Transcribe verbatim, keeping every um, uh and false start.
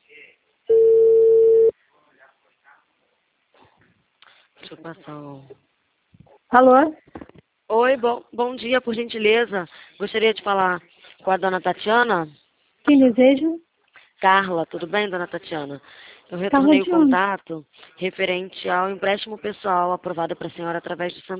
Deixa eu passar o... Alô? Oi, bom, bom dia, por gentileza. Gostaria de falar com a dona Tatiana. Quem deseja? Carla, tudo bem, dona Tatiana? Eu Carla retornei o de onde? contato referente ao empréstimo pessoal aprovado para a senhora através do